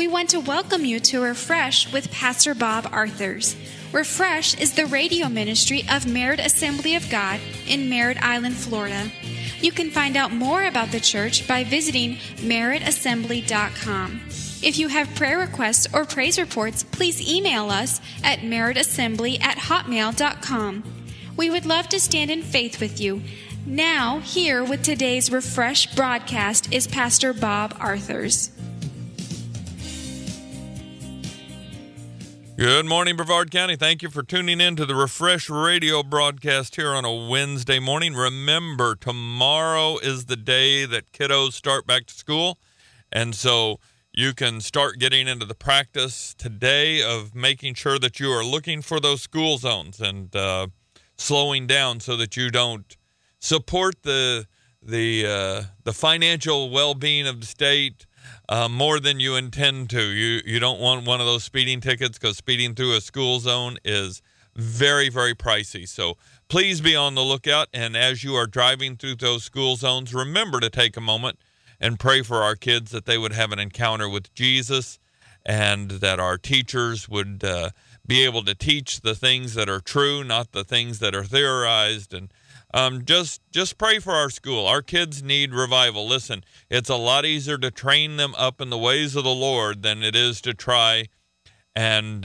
We want to welcome you to Refresh with Pastor Bob Arthurs. Refresh is the radio ministry of Merritt Assembly of God in Merritt Island, Florida. You can find out more about the church by visiting merrittassembly.com. If you have prayer requests or praise reports, please email us at merrittassembly@hotmail.com. We would love to stand in faith with you. Now, here with today's Refresh broadcast is Pastor Bob Arthurs. Good morning, Brevard County. Thank you for tuning in to the Refresh radio broadcast here on a Wednesday morning. Remember, tomorrow is the day that kiddos start back to school, and so you can start getting into the practice today of making sure that you are looking for those school zones and slowing down so that you don't support the financial well-being of the state more than you intend to. You don't want one of those speeding tickets, because speeding through a school zone is very, very pricey. So please be on the lookout, and as you are driving through those school zones, remember to take a moment and pray for our kids that they would have an encounter with Jesus, and that our teachers would be able to teach the things that are true, not the things that are theorized. And just pray for our school. Our kids need revival. Listen, it's a lot easier to train them up in the ways of the Lord than it is to try and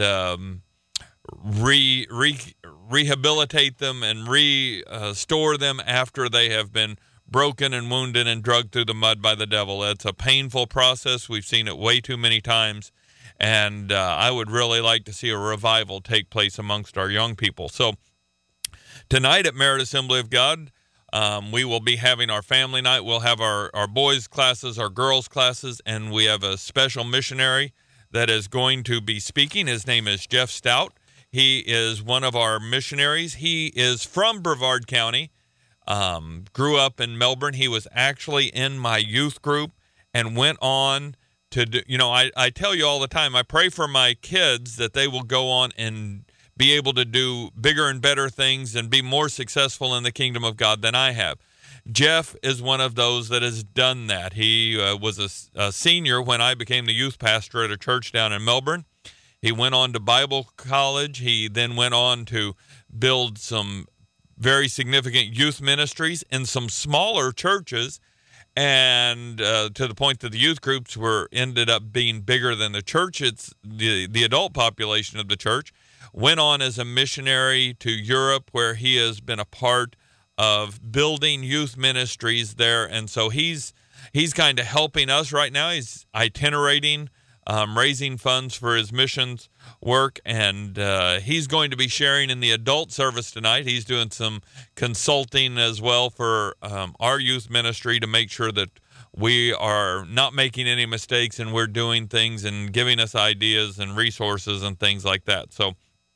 rehabilitate them and restore them after they have been broken and wounded and dragged through the mud by the devil. It's a painful process. We've seen it way too many times. And I would really like to see a revival take place amongst our young people. So tonight at Merritt Assembly of God, we will be having our family night. We'll have our boys' classes, our girls' classes, and we have a special missionary that is going to be speaking. His name is Jeff Stout. He is one of our missionaries. He is from Brevard County, grew up in Melbourne. He was actually in my youth group and went on to do, I tell you all the time, I pray for my kids that they will go on and be able to do bigger and better things and be more successful in the kingdom of God than I have. Jeff is one of those that has done that. He was a senior when I became the youth pastor at a church down in Melbourne. He went on to Bible college. He then went on to build some very significant youth ministries in some smaller churches, and to the point that the youth groups ended up being bigger than the church. It's the adult population of the church. Went on as a missionary to Europe, where he has been a part of building youth ministries there, and so he's kind of helping us right now. He's itinerating, raising funds for his missions work, and he's going to be sharing in the adult service tonight. He's doing some consulting as well for our youth ministry to make sure that we are not making any mistakes and we're doing things and giving us ideas and resources and things like that. So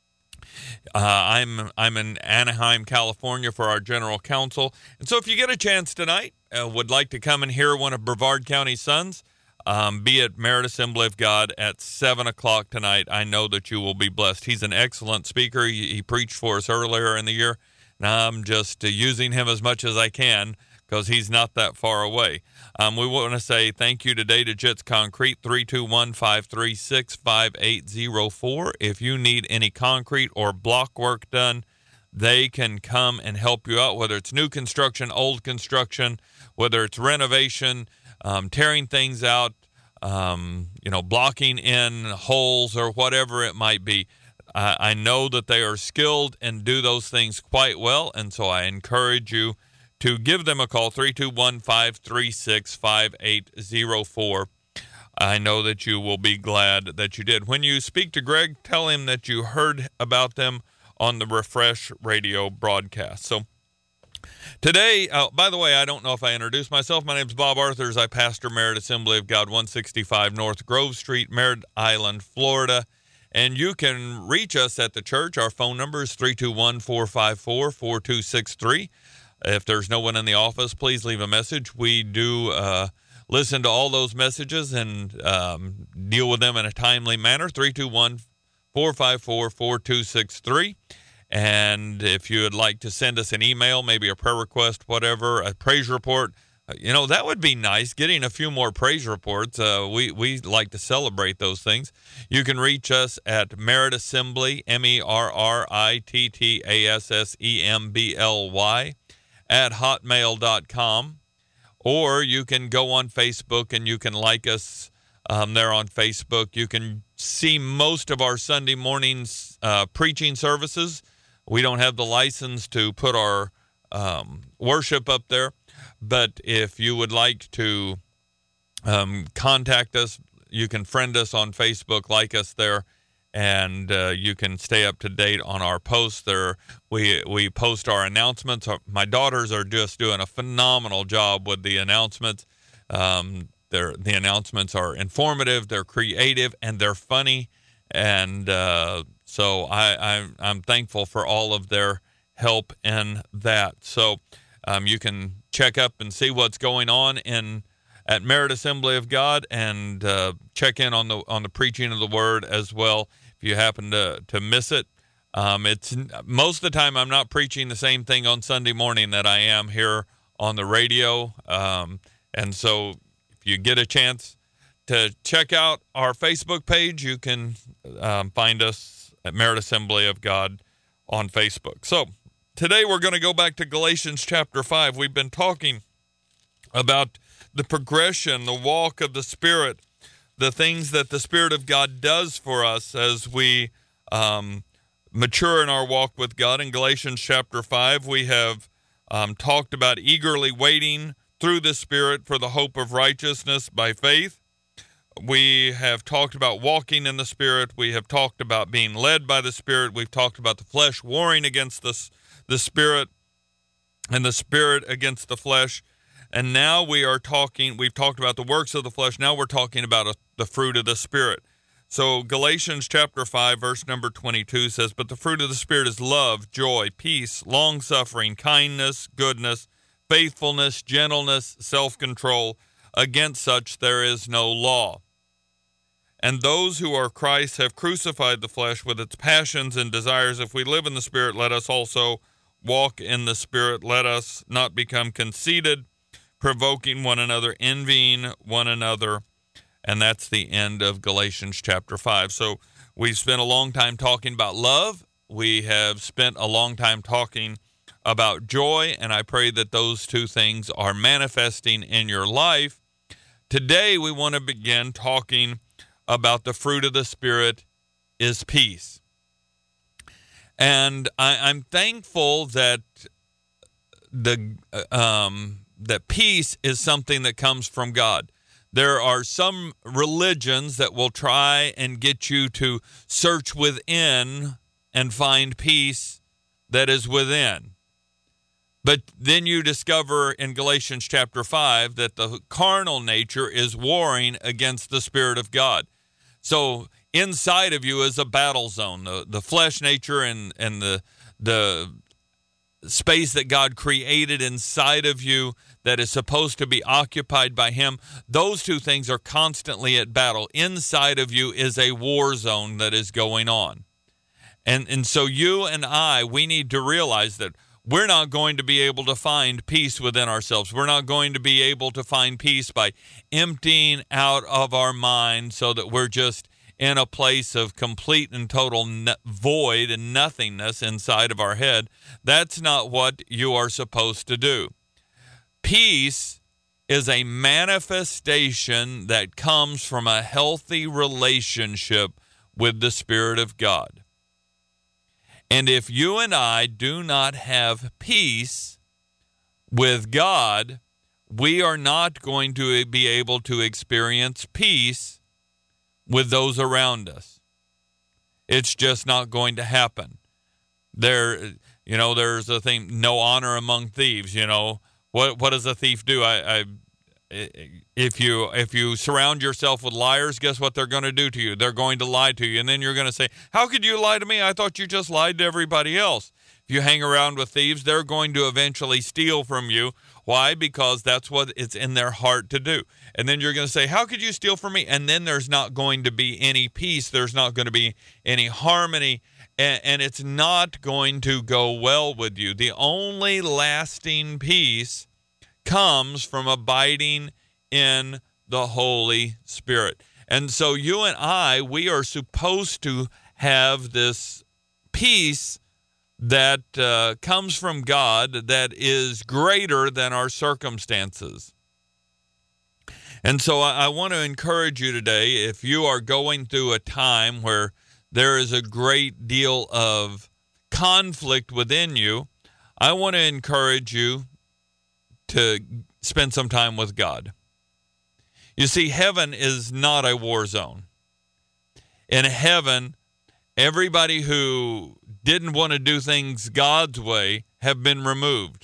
I'm in Anaheim, California for our general council. And so if you get a chance tonight, would like to come and hear one of Brevard County's sons, be at Merritt Assembly of God at 7 o'clock tonight. I know that you will be blessed. He's an excellent speaker. He preached for us earlier in the year. Now I'm just using him as much as I can because he's not that far away. We want to say thank you today to Jets Concrete, 321-536-5804. If you need any concrete or block work done, they can come and help you out, whether it's new construction, old construction, whether it's renovation, tearing things out, blocking in holes or whatever it might be. I know that they are skilled and do those things quite well, and so I encourage you to give them a call, 321-536-5804. I know that you will be glad that you did. When you speak to Greg, tell him that you heard about them on the Refresh radio broadcast. So today, by the way, I don't know if I introduced myself. My name is Bob Arthurs. I pastor Merritt Assembly of God, 165 North Grove Street, Merritt Island, Florida. And you can reach us at the church. Our phone number is 321-454-4263. If there's no one in the office, please leave a message. We do listen to all those messages and deal with them in a timely manner. 321-454-4263. And if you would like to send us an email, maybe a prayer request, whatever, a praise report, That would be nice, getting a few more praise reports. We like to celebrate those things. You can reach us at Merit Assembly, MERRITTASSEMBLY, at hotmail.com. Or you can go on Facebook and you can like us there on Facebook. You can see most of our Sunday mornings preaching services. We don't have the license to put our worship up there. But if you would like to contact us, you can friend us on Facebook, like us there, and you can stay up to date on our posts there. We post our announcements. My daughters are just doing a phenomenal job with the announcements. The announcements are informative, they're creative, and they're funny. And so I'm thankful for all of their help in that. So you can check up and see what's going on at Merit Assembly of God, and check in on the preaching of the Word as well if you happen to miss it. It's most of the time I'm not preaching the same thing on Sunday morning that I am here on the radio, and so if you get a chance to check out our Facebook page, you can find us at Merit Assembly of God on Facebook. So today we're going to go back to Galatians chapter 5. We've been talking about the progression, the walk of the Spirit, the things that the Spirit of God does for us as we mature in our walk with God. In Galatians chapter 5, we have talked about eagerly waiting through the Spirit for the hope of righteousness by faith. We have talked about walking in the Spirit. We have talked about being led by the Spirit. We've talked about the flesh warring against the Spirit, and the Spirit against the flesh. And now we've talked about the works of the flesh. Now we're talking about the fruit of the Spirit. So Galatians chapter 5, verse number 22 says, "But the fruit of the Spirit is love, joy, peace, long-suffering, kindness, goodness, faithfulness, gentleness, self-control. Against such there is no law. And those who are Christ have crucified the flesh with its passions and desires. If we live in the Spirit, let us also walk in the Spirit. Let us not become conceited, provoking one another, envying one another." And that's the end of Galatians chapter 5. So we've spent a long time talking about love. We have spent a long time talking about joy, and I pray that those two things are manifesting in your life. Today we want to begin talking about the fruit of the Spirit is peace. And I'm thankful that that peace is something that comes from God. There are some religions that will try and get you to search within and find peace that is within. But then you discover in Galatians chapter 5 that the carnal nature is warring against the Spirit of God. So inside of you is a battle zone. The flesh nature and the space that God created inside of you that is supposed to be occupied by Him, those two things are constantly at battle. Inside of you is a war zone that is going on. And so you and we need to realize that we're not going to be able to find peace within ourselves. We're not going to be able to find peace by emptying out of our mind so that we're just in a place of complete and total void and nothingness inside of our head. That's not what you are supposed to do. Peace is a manifestation that comes from a healthy relationship with the Spirit of God. And if you and I do not have peace with God, we are not going to be able to experience peace with those around us. It's just not going to happen. There's a thing, no honor among thieves. What does a thief do? If you surround yourself with liars, guess what they're going to do to you? They're going to lie to you. And then you're going to say, how could you lie to me? I thought you just lied to everybody else. If you hang around with thieves, they're going to eventually steal from you. Why? Because that's what it's in their heart to do. And then you're going to say, how could you steal from me? And then there's not going to be any peace. There's not going to be any harmony. And it's not going to go well with you. The only lasting peace comes from abiding in the Holy Spirit. And so you and I, we are supposed to have this peace that comes from God that is greater than our circumstances. And so I want to encourage you today, if you are going through a time where there is a great deal of conflict within you, I want to encourage you to spend some time with God. You see, heaven is not a war zone. In heaven, everybody who didn't want to do things God's way have been removed.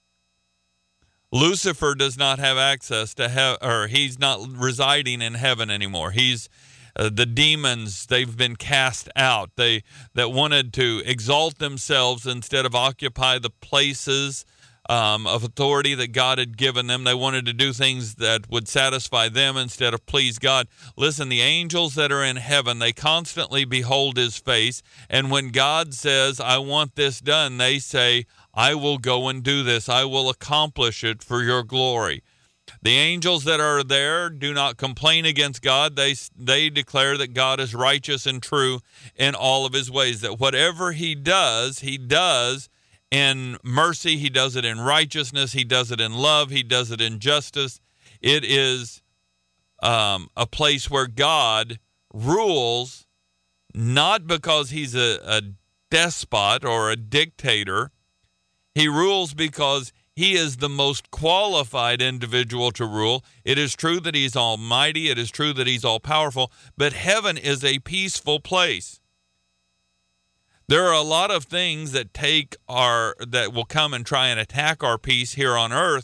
Lucifer does not have access to or he's not residing in heaven anymore. He's the demons, they've been cast out. They that wanted to exalt themselves instead of occupy the places of authority that God had given them. They wanted to do things that would satisfy them instead of please God. Listen, the angels that are in heaven, they constantly behold his face. And when God says, I want this done, they say, I will go and do this. I will accomplish it for your glory. The angels that are there do not complain against God. They declare that God is righteous and true in all of his ways, that whatever he does in mercy, he does it in righteousness, he does it in love, he does it in justice. It is a place where God rules, not because he's a despot or a dictator. He rules because he is the most qualified individual to rule. It is true that he's almighty, it is true that he's all-powerful, but heaven is a peaceful place. There are a lot of things that that will come and try and attack our peace here on earth.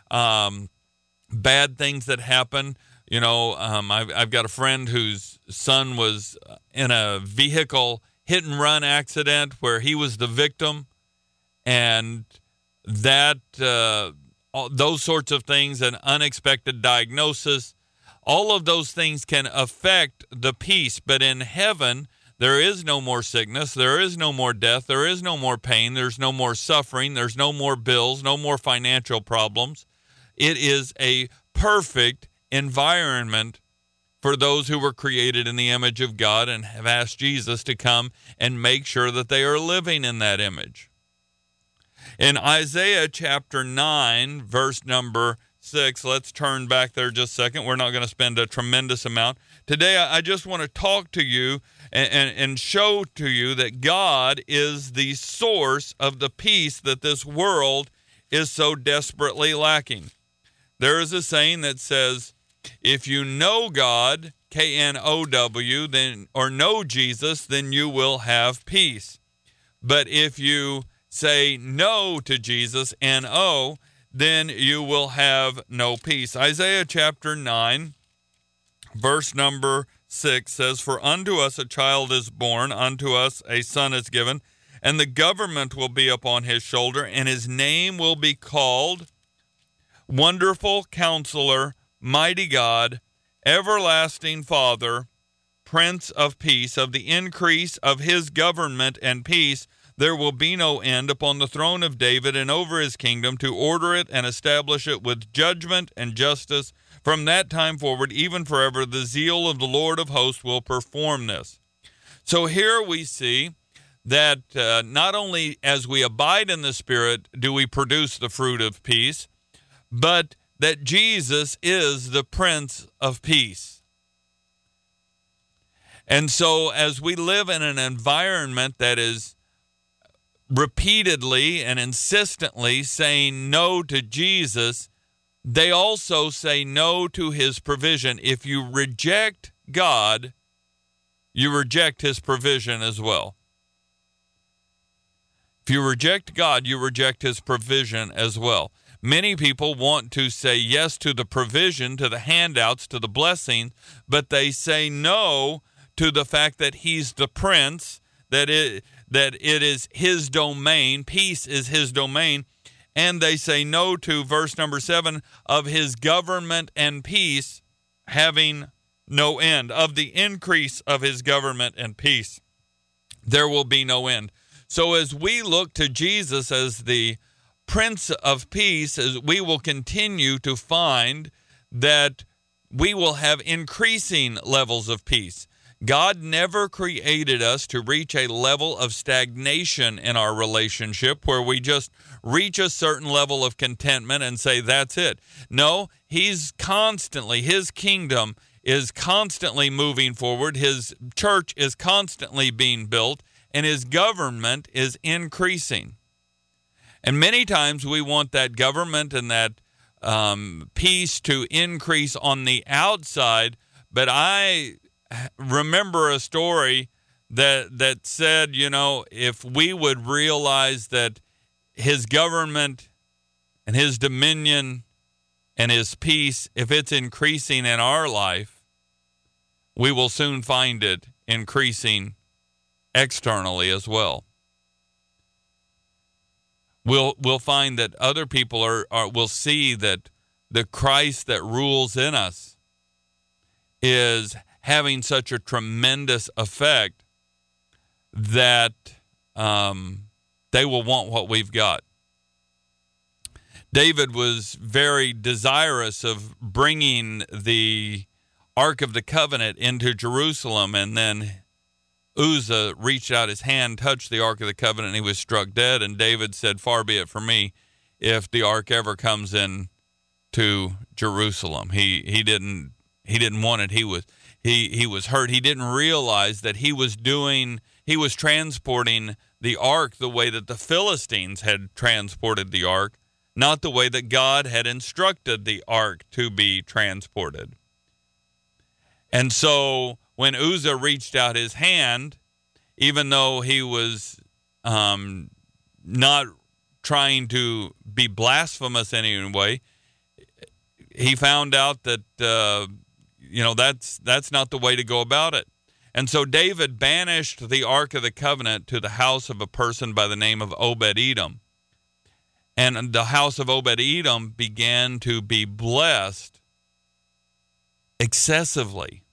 Bad things that happen. You know, I've got a friend whose son was in a vehicle hit and run accident where he was the victim, and that those sorts of things, an unexpected diagnosis, all of those things can affect the peace. But in heaven, there is no more sickness, there is no more death, there is no more pain, there's no more suffering, there's no more bills, no more financial problems. It is a perfect environment for those who were created in the image of God and have asked Jesus to come and make sure that they are living in that image. In Isaiah chapter 9, verse number 6, let's turn back there just a second. We're not going to spend a tremendous amount. Today, I just want to talk to you and show to you that God is the source of the peace that this world is so desperately lacking. There is a saying that says, if you know God, K-N-O-W, then, or know Jesus, then you will have peace. But if you say no to Jesus, N-O, then you will have no peace. Isaiah chapter 9, verse number 6 says, for unto us a child is born, unto us a son is given, and the government will be upon his shoulder, and his name will be called Wonderful Counselor, Mighty God, Everlasting Father, Prince of Peace. Of the increase of his government and peace there will be no end upon the throne of David and over his kingdom, to order it and establish it with judgment and justice from that time forward, even forever. The zeal of the Lord of hosts will perform this. So here we see that not only as we abide in the Spirit do we produce the fruit of peace, but that Jesus is the Prince of Peace. And so as we live in an environment that is repeatedly and insistently saying no to Jesus, they also say no to his provision. If you reject God, you reject his provision as well. If you reject God, you reject his provision as well. Many people want to say yes to the provision, to the handouts, to the blessing, but they say no to the fact that he's the prince, that it is his domain, peace is his domain, and they say no to verse number 7 of his government and peace having no end. Of the increase of his government and peace, there will be no end. So as we look to Jesus as the Prince of Peace, we will continue to find that we will have increasing levels of peace. God never created us to reach a level of stagnation in our relationship where we just reach a certain level of contentment and say, that's it. No, His kingdom is constantly moving forward. His church is constantly being built, and His government is increasing. And many times we want that government and that peace to increase on the outside, but I remember a story that said, if we would realize that His government and His dominion and His peace, if it's increasing in our life, we will soon find it increasing externally as well. We'll find that other people will see that the Christ that rules in us is having such a tremendous effect that they will want what we've got. David was very desirous of bringing the Ark of the Covenant into Jerusalem, and then Uzzah reached out his hand, touched the Ark of the Covenant, and he was struck dead. And David said, far be it from me if the Ark ever comes in to Jerusalem. He didn't want it. He was hurt. He didn't realize that he was transporting the Ark the way that the Philistines had transported the Ark, not the way that God had instructed the Ark to be transported. And so when Uzzah reached out his hand, even though he was not trying to be blasphemous in any way, he found out that that's not the way to go about it. And so David banished the Ark of the Covenant to the house of a person by the name of Obed-Edom. And the house of Obed-Edom began to be blessed excessively.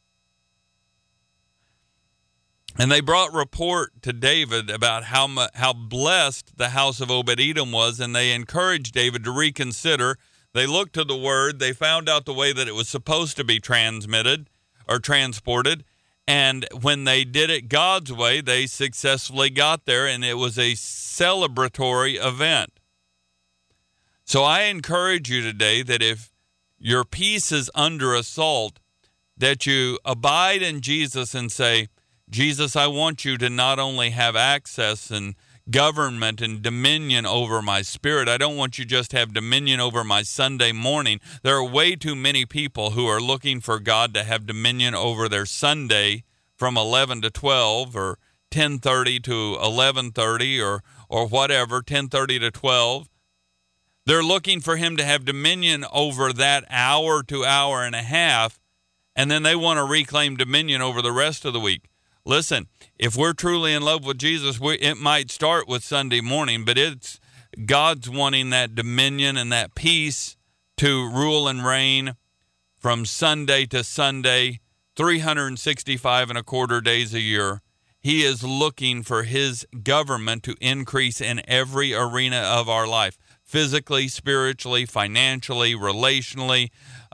And they brought report to David about how blessed the house of Obed-Edom was, and they encouraged David to reconsider. They looked to the word. They found out the way that it was supposed to be transmitted or transported. And when they did it God's way, they successfully got there, and it was a celebratory event. So I encourage you today that if your peace is under assault, that you abide in Jesus and say, Jesus, I want you to not only have access and government and dominion over my spirit. I don't want you just to have dominion over my Sunday morning. There are way too many people who are looking for God to have dominion over their Sunday from 11 to 12 or 10:30 to 11:30 or whatever, 10:30 to 12. They're looking for Him to have dominion over that hour to hour and a half, and then they want to reclaim dominion over the rest of the week. Listen, if we're truly in love with Jesus, it might start with Sunday morning, but it's God's wanting that dominion and that peace to rule and reign from Sunday to Sunday, 365 and a quarter days a year. He is looking for His government to increase in every arena of our life, physically, spiritually, financially, relationally,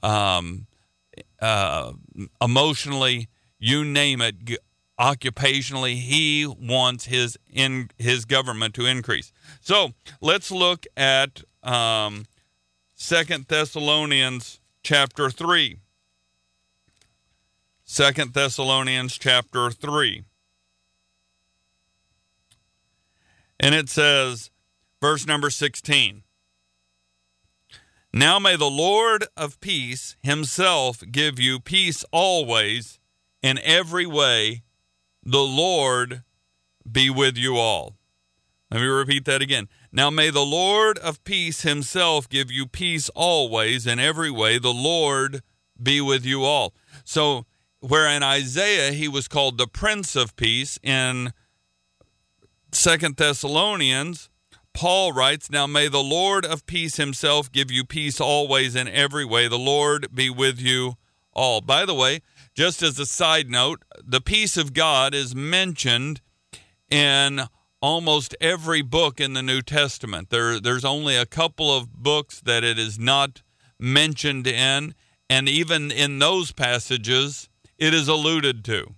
emotionally, you name it. Occupationally, He wants his government to increase. So let's look at 2 Thessalonians chapter 3. 2 Thessalonians chapter 3. And it says, verse number 16, now may the Lord of peace Himself give you peace always, in every way. The Lord be with you all. Let me repeat that again. Now may the Lord of peace Himself give you peace always, in every way. The Lord be with you all. So where in Isaiah He was called the Prince of Peace, in 2 Thessalonians, Paul writes, now may the Lord of peace Himself give you peace always, in every way. The Lord be with you all. By the way, just as a side note, the peace of God is mentioned in almost every book in the New Testament. There's only a couple of books that it is not mentioned in, and even in those passages, it is alluded to.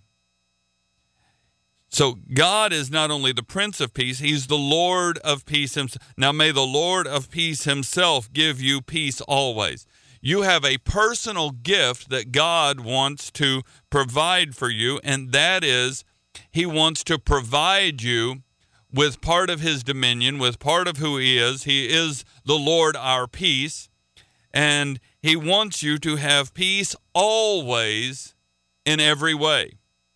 So God is not only the Prince of Peace, he's the Lord of Peace himself. Now may the Lord of Peace himself give you peace always. You have a personal gift that God wants to provide for you, and that is he wants to provide you with part of his dominion, with part of who he is. He is the Lord our peace, and he wants you to have peace always in every way.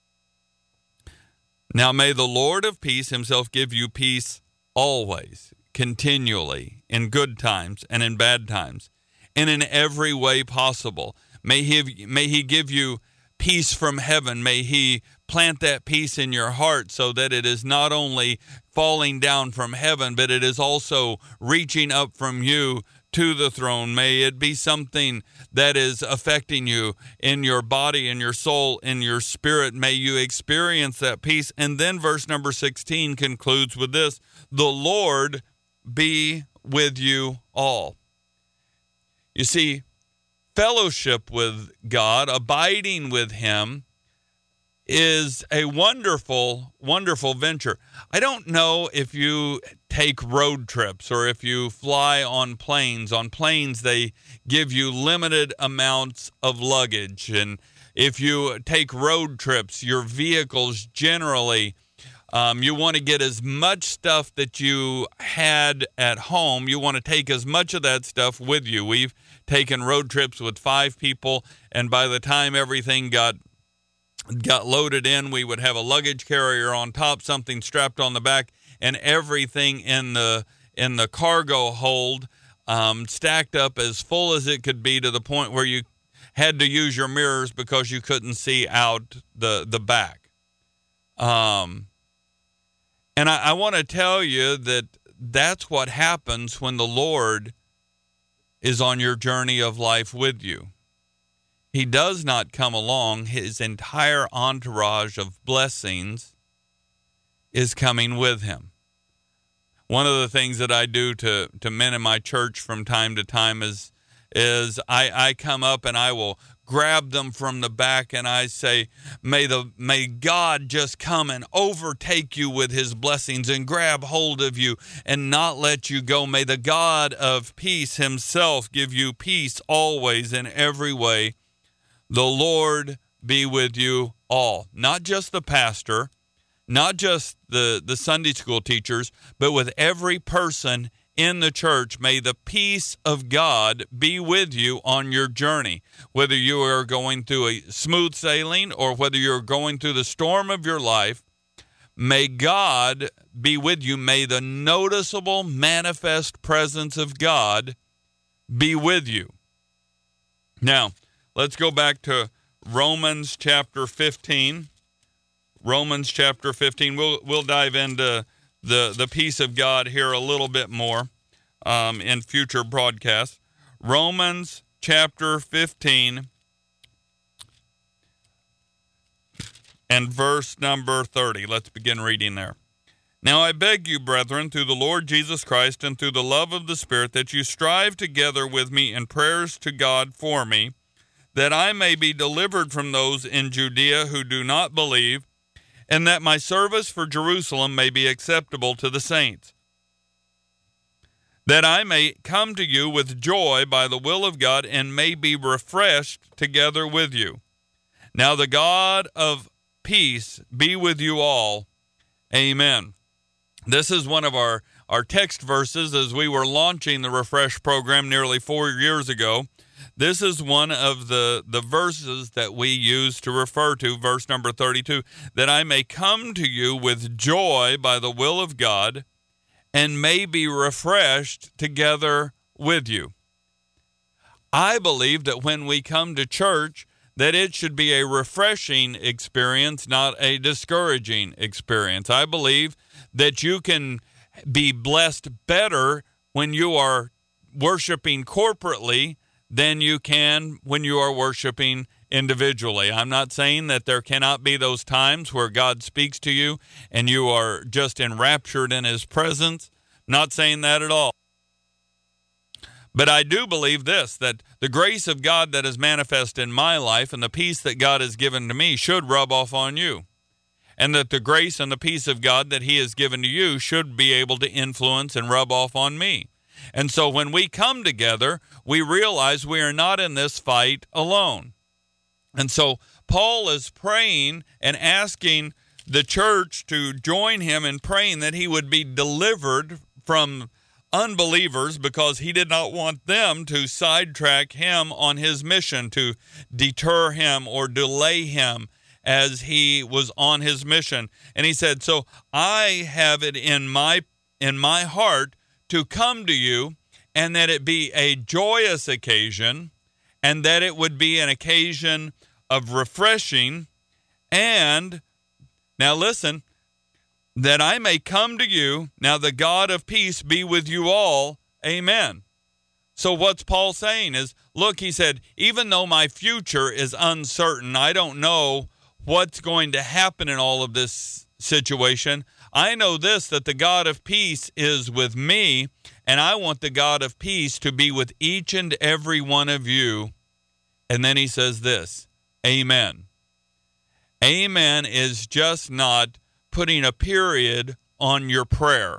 Now may the Lord of peace himself give you peace always, continually, in good times and in bad times, and in every way possible. May he give you peace from heaven. May he plant that peace in your heart so that it is not only falling down from heaven, but it is also reaching up from you to the throne. May it be something that is affecting you in your body, in your soul, in your spirit. May you experience that peace. And then verse number 16 concludes with this: the Lord be with you all. You see, fellowship with God, abiding with him, is a wonderful, wonderful venture. I don't know if you take road trips or if you fly on planes. On planes, they give you limited amounts of luggage. And if you take road trips, your vehicles generally, you want to get as much stuff that you had at home. You want to take as much of that stuff with you. We've taken road trips with 5 people, and by the time everything got loaded in, we would have a luggage carrier on top, something strapped on the back, and everything in the cargo hold stacked up as full as it could be, to the point where you had to use your mirrors because you couldn't see out the back. And I want to tell you that that's what happens when the Lord is on your journey of life with you. He does not come along. His entire entourage of blessings is coming with him. One of the things that I do to men in my church from time to time is I come up and I will grab them from the back and I say, may God just come and overtake you with his blessings and grab hold of you and not let you go. May the God of peace himself give you peace always in every way. The Lord be with you all, not just the pastor, not just the Sunday school teachers, but with every person in the church. May the peace of God be with you on your journey, whether you are going through a smooth sailing or whether you're going through the storm of your life. May God be with you. May the noticeable, manifest presence of God be with you. Now, let's go back to Romans chapter 15. Romans chapter 15. We'll dive into the peace of God here a little bit more in future broadcasts. Romans chapter 15 and verse number 30. Let's begin reading there. Now I beg you, brethren, through the Lord Jesus Christ and through the love of the Spirit, that you strive together with me in prayers to God for me, that I may be delivered from those in Judea who do not believe, and that my service for Jerusalem may be acceptable to the saints, that I may come to you with joy by the will of God, and may be refreshed together with you. Now the God of peace be with you all. Amen. This is one of our text verses as we were launching the Refresh program nearly 4 years ago. This is one of the verses that we use to refer to, verse number 32, that I may come to you with joy by the will of God, and may be refreshed together with you. I believe that when we come to church, that it should be a refreshing experience, not a discouraging experience. I believe that you can be blessed better when you are worshiping corporately than you can when you are worshiping individually. I'm not saying that there cannot be those times where God speaks to you and you are just enraptured in his presence. Not saying that at all. But I do believe this, that the grace of God that is manifest in my life and the peace that God has given to me should rub off on you. And that the grace and the peace of God that he has given to you should be able to influence and rub off on me. And so when we come together, we realize we are not in this fight alone. And so Paul is praying and asking the church to join him in praying that he would be delivered from unbelievers, because he did not want them to sidetrack him on his mission, to deter him or delay him as he was on his mission. And he said, so I have it in my heart to come to you, and that it be a joyous occasion, and that it would be an occasion of refreshing, and now listen, that I may come to you. Now the God of peace be with you all. Amen. So what's Paul saying is, look, he said, even though my future is uncertain, I don't know what's going to happen in all of this situation, I know this, that the God of peace is with me, and I want the God of peace to be with each and every one of you. And then he says this, amen. Amen is just not putting a period on your prayer.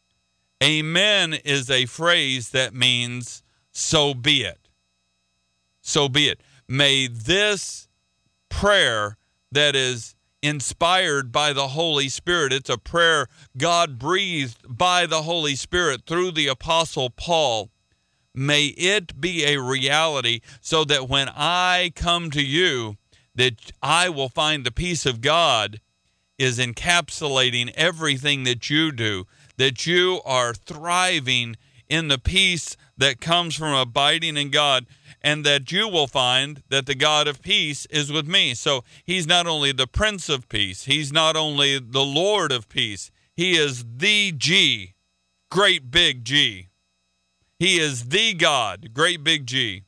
Amen is a phrase that means, so be it. So be it. May this prayer that is inspired by the Holy Spirit, it's a prayer God breathed by the Holy Spirit through the Apostle Paul, may it be a reality, so that when I come to you, that I will find the peace of God is encapsulating everything that you do, that you are thriving in the peace that comes from abiding in God, and that you will find that the God of peace is with me. So he's not only the Prince of Peace, he's not only the Lord of Peace, he is the G, great big G. He is the God, great big G,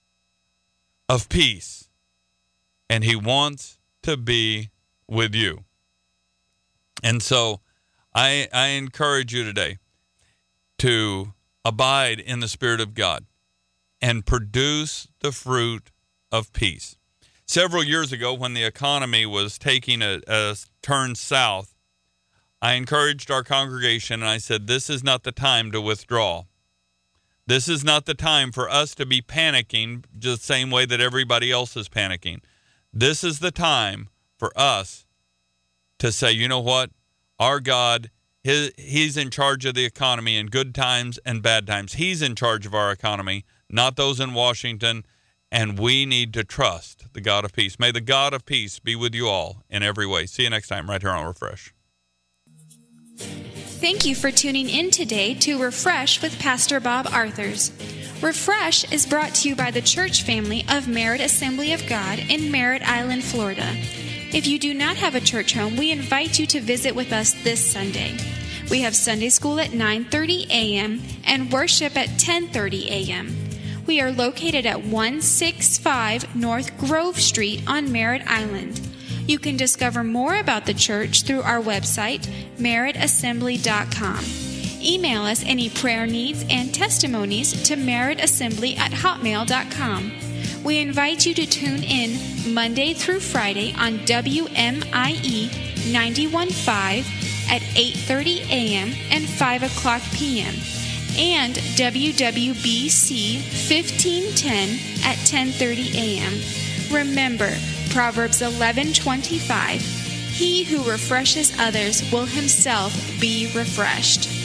of peace. And he wants to be with you. And so I encourage you today to abide in the Spirit of God and produce the fruit of peace. Several years ago, when the economy was taking a turn south, I encouraged our congregation and I said, this is not the time to withdraw. This is not the time for us to be panicking just the same way that everybody else is panicking. This is the time for us to say, you know what? Our God, he's in charge of the economy in good times and bad times. He's in charge of our economy, not those in Washington, and we need to trust the God of peace. May the God of peace be with you all in every way. See you next time right here on Refresh. Thank you for tuning in today to Refresh with Pastor Bob Arthurs. Refresh is brought to you by the church family of Merritt Assembly of God in Merritt Island, Florida. If you do not have a church home, we invite you to visit with us this Sunday. We have Sunday school at 9:30 a.m. and worship at 10:30 a.m. We are located at 165 North Grove Street on Merritt Island. You can discover more about the church through our website, merrittassembly.com. Email us any prayer needs and testimonies to merrittassembly@hotmail.com. We invite you to tune in Monday through Friday on WMIE 91.5 at 8:30 a.m. and 5 o'clock p.m. and WWBC 1510 at 10:30 a.m. Remember, Proverbs 11:25, he who refreshes others will himself be refreshed.